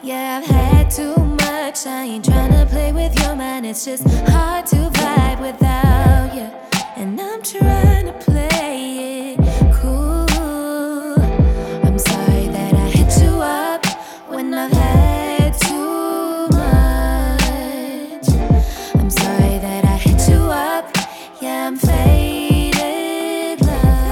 Yeah, I've had too much. I ain't tryna play with your mind. It's just hard to vibe without you. And I'm trying to play it cool. I'm sorry that I hit you up when I've had too much. I'm sorry that I hit you up. Yeah, I'm faded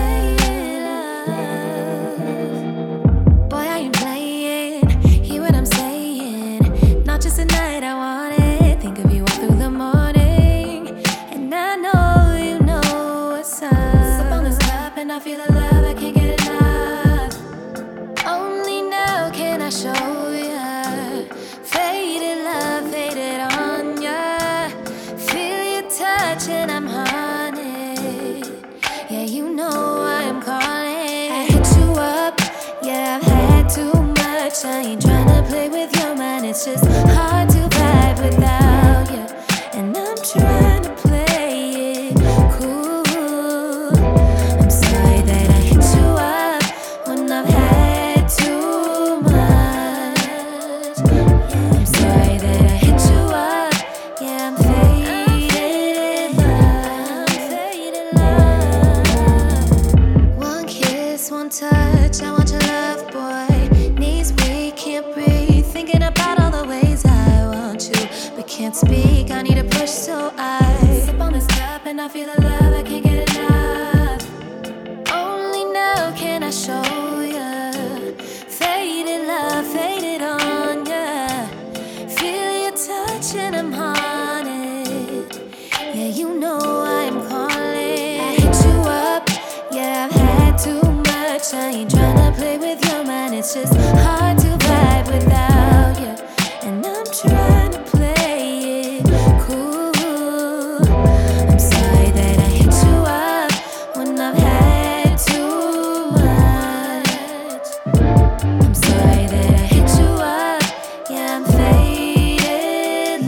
love. Boy, I ain't playing. Hear what I'm saying? Not just a night, I want it. Think of you all through the morning. And I know you know what's up. Sip on this cup and I feel the love, I can't get enough. Only now can I show ya. Faded love, faded on ya. Feel your touch and I'm haunted. Yeah, you know I am calling. I hit you up, yeah, I've had too much. I ain't tryna play with your mind. It's just hard to vibe without you. And I'm trying to play it cool. I'm sorry that I hit you up when I've had too much. I'm sorry that I hit you up. Yeah, I'm faded love. One kiss, one touch, I want your love, boy. Knees weak, can't breathe. Thinking about all the ways I want you, but can't speak. I need a push, so I sip on this cup and I feel the love, I can't get enough. Only now can I show ya. Faded love, faded on ya. Feel your touch and I'm haunted. Yeah, you know I'm calling. I hit you up, yeah, I've had too much. I ain't tryna play with your mind. It's just hard to vibe without you. And I'm trying to play it cool. I'm sorry that I hit you up when I've had too much. I'm sorry that I hit you up. Yeah, I'm faded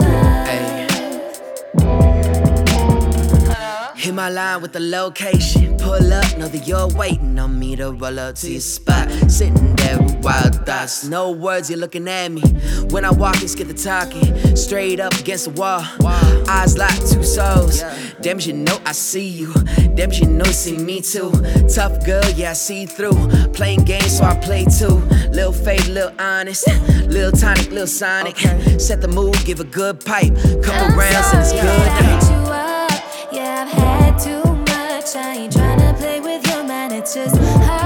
love. Hit my line with the location. Pull up, know that you're waiting on me to roll up to your spot. Sitting there with wild thoughts. No words, you're looking at me. When I walk, let's get to talking. Straight up against the wall. Eyes locked, two souls. Damn, you know I see you. Damn, you know you see me too. Tough girl, yeah, I see through. Playing games, so I play too. Little fade, little honest. Little tonic, little sonic. Set the mood, give a good pipe. Couple rounds and it's good. I hit you up. Yeah, I've had too much. I ain't tryna play with your mind. It's just hard